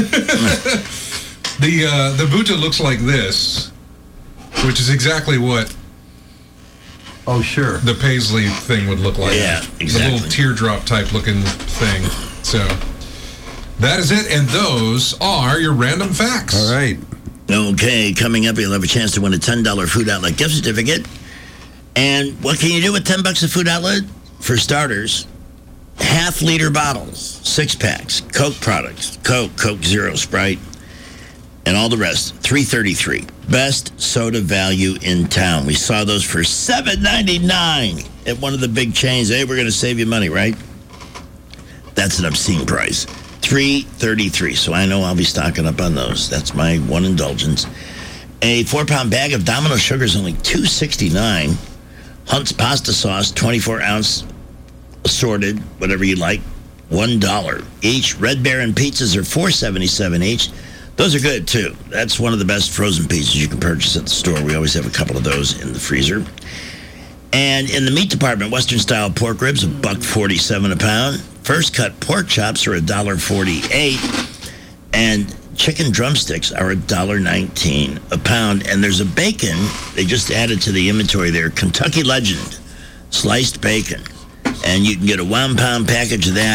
The Buddha looks like this, which is exactly what Oh, sure. the Paisley thing would look like. Yeah, The exactly. little teardrop type looking thing. So that is it, and those are your random facts. All right. Okay, coming up, you'll have a chance to win a $10 Food Outlet gift certificate. And what can you do with $10 at Food Outlet? For starters, half-liter bottles, 6-packs, Coke products, Coke Zero, Sprite, and all the rest, $3.33. Best soda value in town. We saw those for $7.99 at one of the big chains. Hey, we're going to save you money, right? That's an obscene price. $3.33. So I know I'll be stocking up on those. That's my one indulgence. A 4-pound bag of Domino sugar is only $2.69. Hunt's pasta sauce, 24-ounce assorted, whatever you like, $1 each. Red Baron pizzas are $4.77 each. Those are good, too. That's one of the best frozen pizzas you can purchase at the store. We always have a couple of those in the freezer. And in the meat department, Western-style pork ribs, $1.47 a pound. First-cut pork chops are $1.48. And chicken drumsticks are $1.19 a pound. And there's a bacon they just added to the inventory there, Kentucky Legend, sliced bacon. And you can get a 1-pound package of that.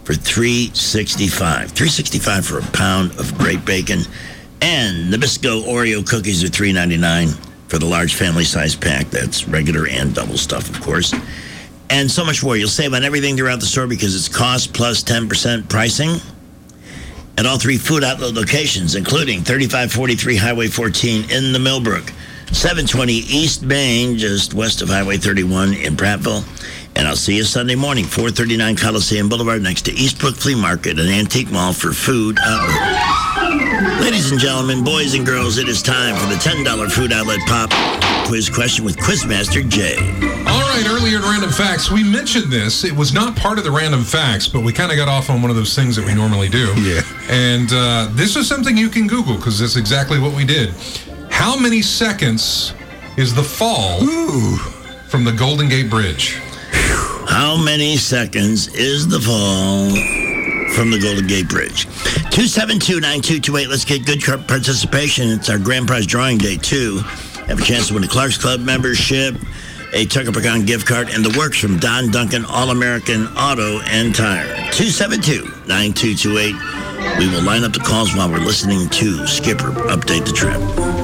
for $3.65. $3.65 for a pound of great bacon. And Nabisco Oreo cookies are $3.99 for the large family-size pack. That's regular and double stuff, of course. And so much more. You'll save on everything throughout the store because it's cost plus 10% pricing at all 3 food outlet locations, including 3543 Highway 14 in the Millbrook, 720 East Main, just west of Highway 31 in Prattville. And I'll see you Sunday morning, 439 Coliseum Boulevard, next to Eastbrook Flea Market and Antique Mall for food outlet. Ladies and gentlemen, boys and girls, it is time for the $10 food outlet pop quiz question with Quizmaster Jay. All right, earlier in Random Facts, we mentioned this. It was not part of the Random Facts, but we kind of got off on one of those things that we normally do. Yeah. And this is something you can Google because that's exactly what we did. How many seconds is the fall from the Golden Gate Bridge? How many seconds is the fall from the Golden Gate Bridge? 272-9228. Let's get good participation. It's our grand prize drawing day, too. Have a chance to win a Clark's Club membership, a Tucker Pecan gift card, and the works from Don Duncan All-American Auto and Tire. 272-9228. We will line up the calls while we're listening to Skipper update the trip.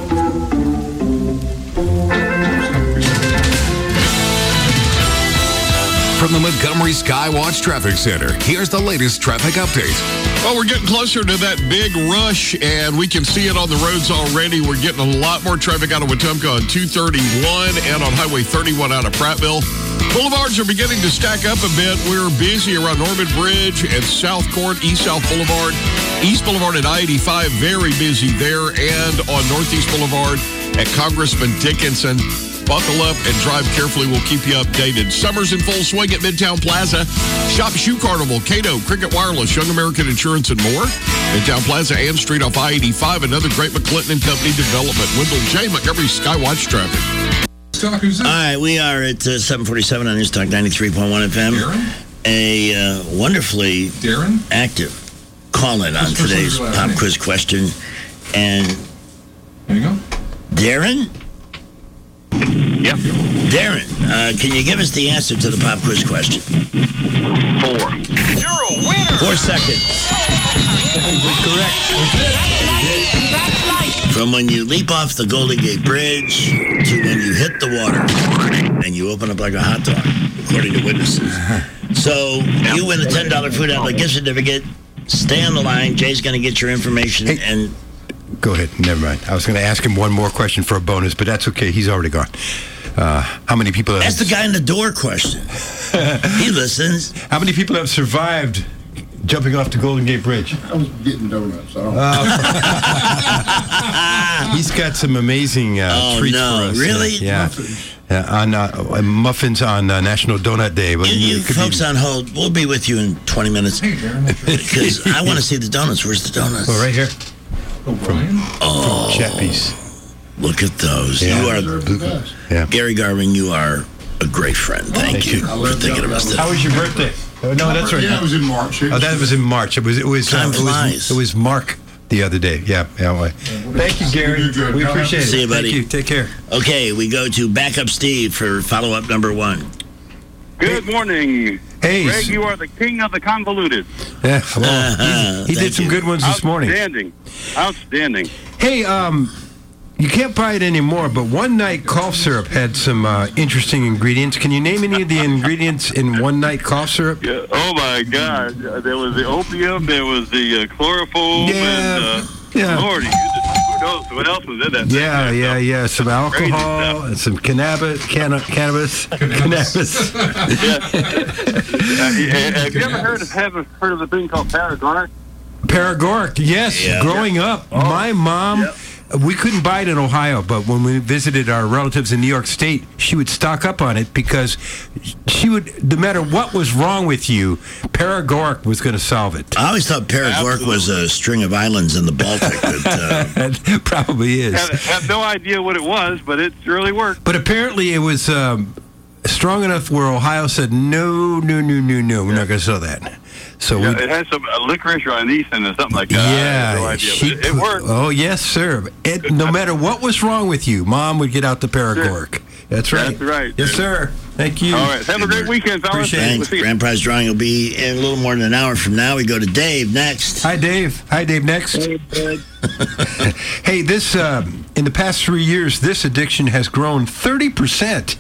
From the Montgomery Skywatch Traffic Center, here's the latest traffic update. Well, we're getting closer to that big rush, and we can see it on the roads already. We're getting a lot more traffic out of Wetumpka on 231 and on Highway 31 out of Prattville. Boulevards are beginning to stack up a bit. We're busy around Norman Bridge and South Court, East-South Boulevard. East Boulevard at I-85, very busy there, and on Northeast Boulevard at Congressman Dickinson. Buckle up and drive carefully. We'll keep you updated. Summer's in full swing at Midtown Plaza. Shop Shoe Carnival, Cato, Cricket Wireless, Young American Insurance, and more. Midtown Plaza, Ann Street off I-85. Another great McClinton and Company development. Wendell J. Montgomery Skywatch Traffic. All right, we are at 747 on News Talk 93.1 FM. Darren? A wonderfully active call-in on today's pop quiz question. And there you go. Darren? Yep. Darren, can you give us the answer to the pop quiz question? 4. You're a winner. 4 seconds. Correct. From when you leap off the Golden Gate Bridge to when you hit the water and you open up like a hot dog, according to witnesses. So you win a $10 food outlet gift certificate. Stay on the line. Jay's going to get your information and... Go ahead. Never mind. I was going to ask him one more question for a bonus, but that's okay. He's already gone. How many people have... That's the guy in the door question. He listens. How many people have survived jumping off the Golden Gate Bridge? I was getting donuts. He's got some amazing treats for us. Really? Yeah. On muffins on National Donut Day. But you folks on hold, we'll be with you in 20 minutes. Because I want to see the donuts. Where's the donuts? Oh, right here. From Chappie's. Look at those. Yeah. You are Gary Garvin, you are a great friend. Thank you for thinking of us today. How was your birthday? Oh, no, that's right. Yeah, it was in March. That was in March. It was Time flies. It was Mark the other day. Yeah. Thank you, Gary. We appreciate it. See you, buddy. Thank you. Take care. Okay, we go to Backup Steve for follow-up number 1. Good morning. Hey. Greg, you are the king of the convoluted. Yeah, well, he did some good ones this morning. Outstanding. Hey, you can't buy it anymore, but One Night cough syrup had some interesting ingredients. Can you name any of the ingredients in One Night cough syrup? Yeah. Oh, my God. There was the opium, there was the chloroform, and Lord, who knows what else was in that? Yeah. Some alcohol, and some cannabis. Have you ever heard of a thing called Paregoric? Paregoric, yes. Yeah. Growing up, my mom... Yep. We couldn't buy it in Ohio, but when we visited our relatives in New York State, she would stock up on it because she would, no matter what was wrong with you, Paregoric was going to solve it. I always thought Paregoric was a string of islands in the Baltic. It probably is. Have no idea what it was, but it really worked. But apparently it was strong enough where Ohio said, no, we're not going to sell that. So it has some licorice or anise or something like that. Yeah, I have no idea, but it worked. Oh, yes, sir. No matter what was wrong with you, Mom would get out the Paregoric. That's right. That's right. Yes, sir. Thank you. All right. Have a great weekend, fellas. Appreciate it. Thanks. Grand prize drawing will be in a little more than an hour from now. We go to Dave next. Hi, Dave. Next. Hey, this in the past 3 years, this addiction has grown 30%.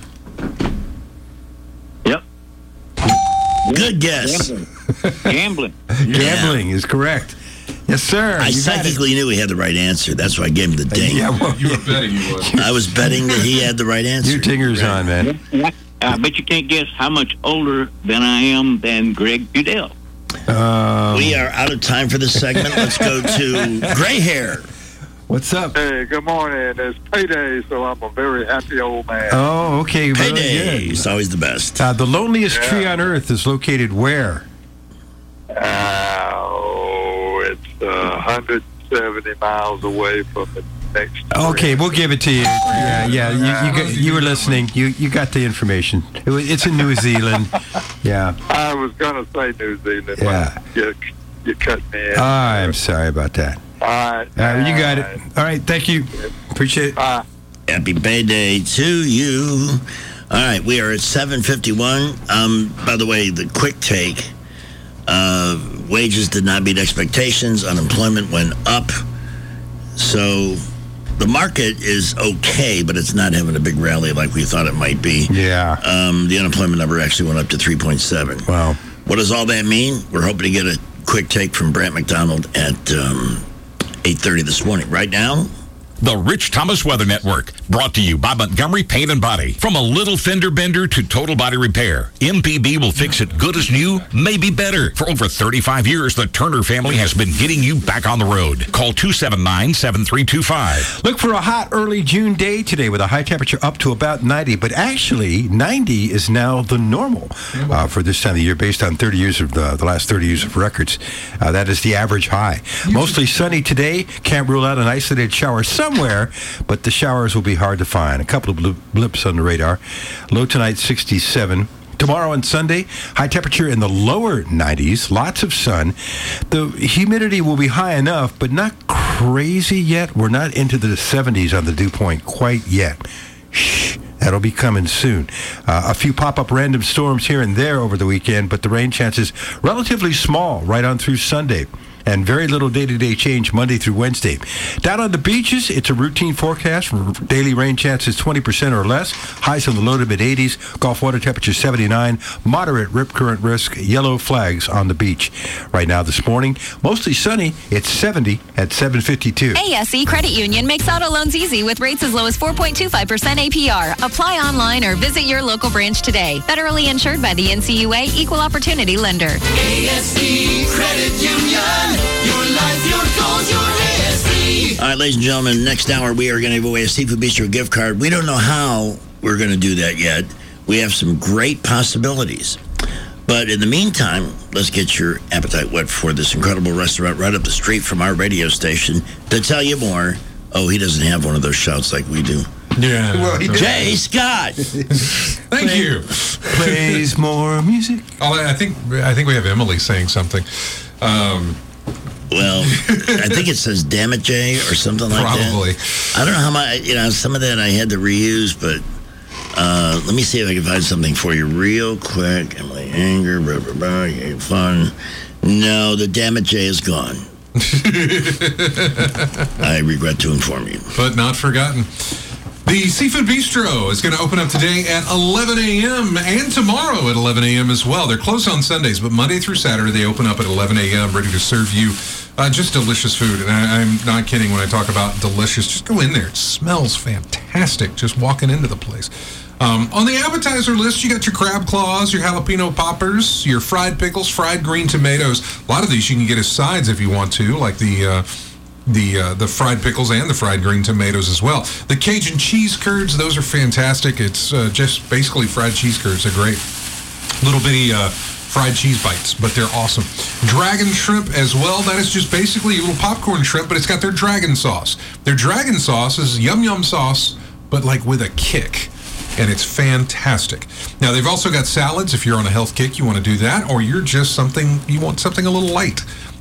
Yep. Good guess. Gambling. Gambling is correct. Yes, sir. I psychically knew he had the right answer. That's why I gave him the ding. Yeah, well, You were betting he was. I was betting that he had the right answer. Your tinger's on, man. I bet you can't guess how much older than I am than Greg Budell. We are out of time for this segment. Let's go to Gray Hair. What's up? Hey, good morning. It's payday, so I'm a very happy old man. Oh, okay. Very Payday good. is always the best. The loneliest tree on earth is located where? It's 170 miles away from the next. Okay, we'll give it to you. Yeah. You were listening. You got the information. It's in New Zealand. Yeah. I was going to say New Zealand. Yeah. But you cut me in. I'm sorry about that. All right. You got it. All right. Thank you. Appreciate it. Happy payday to you. All right, we are at 7:51. By the way, the quick take. Wages did not meet expectations. Unemployment went up. So the market is okay, but it's not having a big rally like we thought it might be. Yeah. The unemployment number actually went up to 3.7. Wow. What does all that mean? We're hoping to get a quick take from Brant McDonald at 8:30 this morning. Right now, The Rich Thomas Weather Network, brought to you by Montgomery Paint and Body. From a little fender bender to total body repair, MPB will fix it good as new, maybe better. For over 35 years, the Turner family has been getting you back on the road. Call 279-7325. Look for a hot early June day today with a high temperature up to about 90, but actually 90 is now the normal for this time of year based on 30 years of the last 30 years of records. That is the average high. Mostly sunny today. Can't rule out an isolated shower somewhere, but the showers will be hard to find. A couple of blips on the radar. Low tonight 67. Tomorrow and Sunday, high temperature in the lower 90s, lots of sun. The humidity will be high enough, but not crazy yet. We're not into the 70s on the dew point quite yet. Shh, that'll be coming soon. A few pop-up random storms here and there over the weekend, but the rain chances relatively small right on through Sunday. And very little day-to-day change Monday through Wednesday. Down on the beaches, it's a routine forecast for daily rain chances 20% or less. Highs in the low to mid-80s. Gulf water temperature 79. Moderate rip current risk. Yellow flags on the beach. Right now this morning, mostly sunny. It's 70 at 7:52. ASE Credit Union makes auto loans easy with rates as low as 4.25% APR. Apply online or visit your local branch today. Federally insured by the NCUA, Equal Opportunity Lender. ASE Credit Union. Your life, your goals, your ASE. all right, ladies and gentlemen, next hour we are going to give away a Seafood Bistro gift card. We don't know how we're going to do that yet. We have some great possibilities. But in the meantime, let's get your appetite whet for this incredible restaurant right up the street from our radio station. To tell you more, he doesn't have one of those shouts like we do. Yeah. Well, Jay Scott. Thank you. Plays more music. I think we have Emily saying something. Well, I think it says "damn it, Jay" or something like Probably. that. I don't know how much. Some of that I had to reuse, but let me see if I can find something for you real quick. Emily anger, blah blah blah. Fun. No, the "damn it, Jay" is gone. I regret to inform you, but not forgotten. The Seafood Bistro is going to open up today at 11 a.m. and tomorrow at 11 a.m. as well. They're closed on Sundays, but Monday through Saturday they open up at 11 a.m. ready to serve you just delicious food. And I'm not kidding when I talk about delicious. Just go in there. It smells fantastic just walking into the place. On the appetizer list, you got your crab claws, your jalapeno poppers, your fried pickles, fried green tomatoes. A lot of these you can get as sides if you want to, like the fried pickles and the fried green tomatoes as well. The Cajun cheese curds, those are fantastic. It's just basically fried cheese curds. They're great. Little bitty fried cheese bites, but they're awesome. Dragon shrimp as well. That is just basically a little popcorn shrimp, but it's got their dragon sauce. Their dragon sauce is yum-yum sauce, but like with a kick. And it's fantastic. Now, they've also got salads. If you're on a health kick, you want to do that. Or you're just you want something a little light.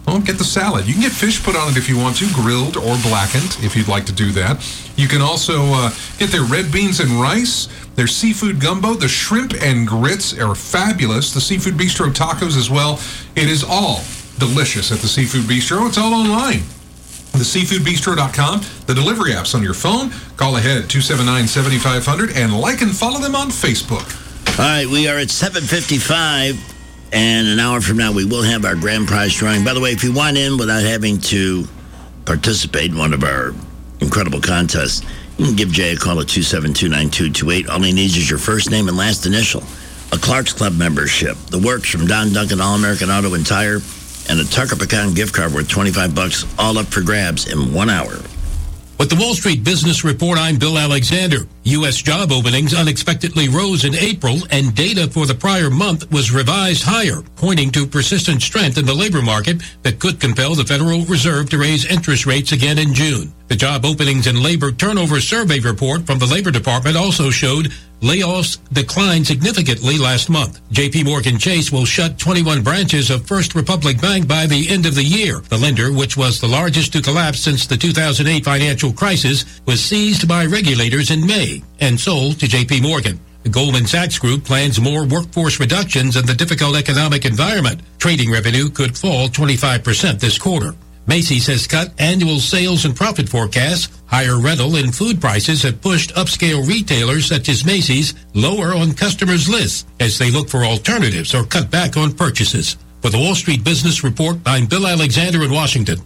Well, get the salad. You can get fish put on it if you want to, grilled or blackened, if you'd like to do that. You can also get their red beans and rice, their seafood gumbo. The shrimp and grits are fabulous. The Seafood Bistro tacos as well. It is all delicious at the Seafood Bistro. It's all online. TheSeafoodBistro.com. The delivery app's on your phone. Call ahead 279-7500 and like and follow them on Facebook. All right, we are at 7:55, and an hour from now we will have our grand prize drawing. By the way, if you want in without having to participate in one of our incredible contests, you can give Jay a call at 272-9228. All he needs is your first name and last initial, a Clark's Club membership, the works from Don Duncan All-American Auto and Tire, and a Tucker Pecan gift card worth $25, all up for grabs in 1 hour. With the Wall Street Business Report, I'm Bill Alexander. U.S. job openings unexpectedly rose in April, and data for the prior month was revised higher, pointing to persistent strength in the labor market that could compel the Federal Reserve to raise interest rates again in June. The Job Openings and Labor Turnover Survey report from the Labor Department also showed layoffs declined significantly last month. J.P. Morgan Chase will shut 21 branches of First Republic Bank by the end of the year. The lender, which was the largest to collapse since the 2008 financial crisis, was seized by regulators in May and sold to J.P. Morgan. The Goldman Sachs Group plans more workforce reductions in the difficult economic environment. Trading revenue could fall 25% this quarter. Macy's has cut annual sales and profit forecasts. Higher rental and food prices have pushed upscale retailers such as Macy's lower on customers' lists as they look for alternatives or cut back on purchases. For the Wall Street Business Report, I'm Bill Alexander in Washington.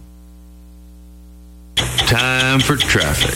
Time for traffic.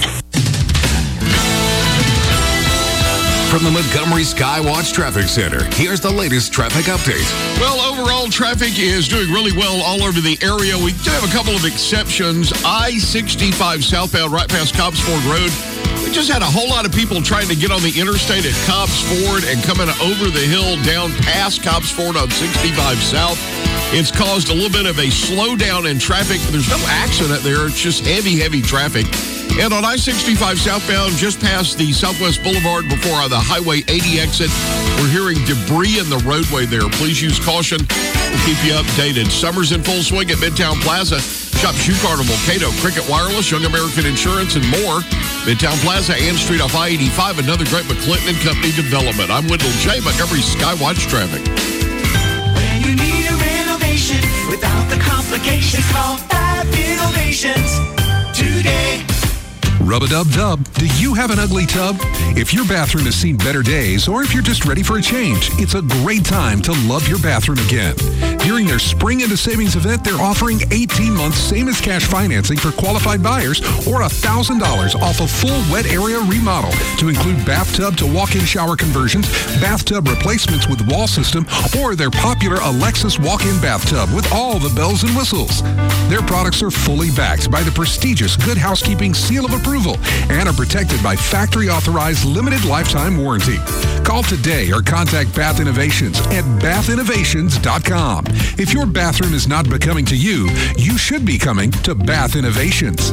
From the Montgomery Skywatch Traffic Center, here's the latest traffic update. Well, overall, traffic is doing really well all over the area. We do have a couple of exceptions. I-65 southbound right past Cobbs Ford Road. We just had a whole lot of people trying to get on the interstate at Cobbs Ford and coming over the hill down past Cobbs Ford on 65 South. It's caused a little bit of a slowdown in traffic. There's no accident there. It's just heavy traffic. And on I-65 southbound, just past the Southwest Boulevard before the Highway 80 exit, we're hearing debris in the roadway there. Please use caution. We'll keep you updated. Summer's in full swing at Midtown Plaza. Shop Shoe Carnival, Cato, Cricket Wireless, Young American Insurance, and more. Midtown Plaza, Ann Street off I-85, another great McClinton and Company development. I'm Wendell J. Montgomery Skywatch Traffic. When you need a renovation without the complications, call Fab Innovations today. Rub-a-dub-dub. Do you have an ugly tub? If your bathroom has seen better days, or if you're just ready for a change, it's a great time to love your bathroom again. During their Spring Into Savings event, they're offering 18 months same-as-cash financing for qualified buyers or $1,000 off a full wet area remodel to include bathtub to walk-in shower conversions, bathtub replacements with wall system, or their popular Alexis walk-in bathtub with all the bells and whistles. Their products are fully backed by the prestigious Good Housekeeping Seal of Approval and are protected by factory-authorized limited lifetime warranty. Call today or contact Bath Innovations at bathinnovations.com. If your bathroom is not becoming to you, you should be coming to Bath Innovations.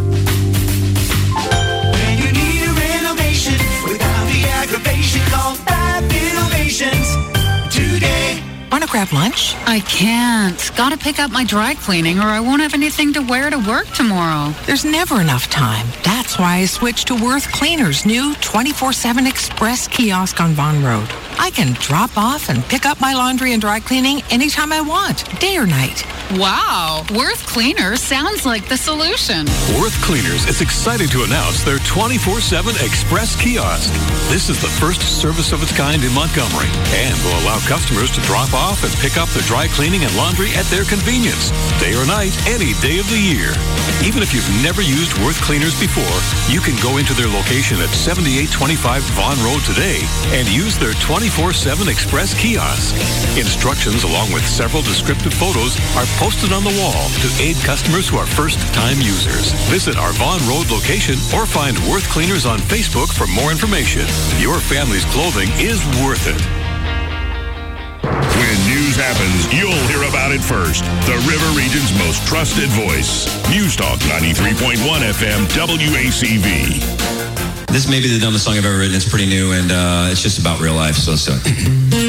When you need a renovation without the aggravation, call Fab Innovations today. Want to grab lunch? I can't. Gotta pick up my dry cleaning or I won't have anything to wear to work tomorrow. There's never enough time. That's why I switched to Worth Cleaner's new 24/7 Express kiosk on Vaughan Road. I can drop off and pick up my laundry and dry cleaning anytime I want, day or night. Wow. Worth Cleaners sounds like the solution. Worth Cleaners is excited to announce their 24/7 Express kiosk. This is the first service of its kind in Montgomery and will allow customers to drop off and pick up their dry cleaning and laundry at their convenience, day or night, any day of the year. Even if you've never used Worth Cleaners before, you can go into their location at 7825 Vaughan Road today and use their 24/7 Express kiosk. Instructions along with several descriptive photos are posted on the wall to aid customers who are first-time users. Visit our Vaughan Road location or find Worth Cleaners on Facebook for more information. Your family's clothing is worth it. When news happens, you'll hear about it first. The River Region's most trusted voice. News Talk 93.1 FM WACV. This may be the dumbest song I've ever written. It's pretty new, and it's just about real life, so let's do it.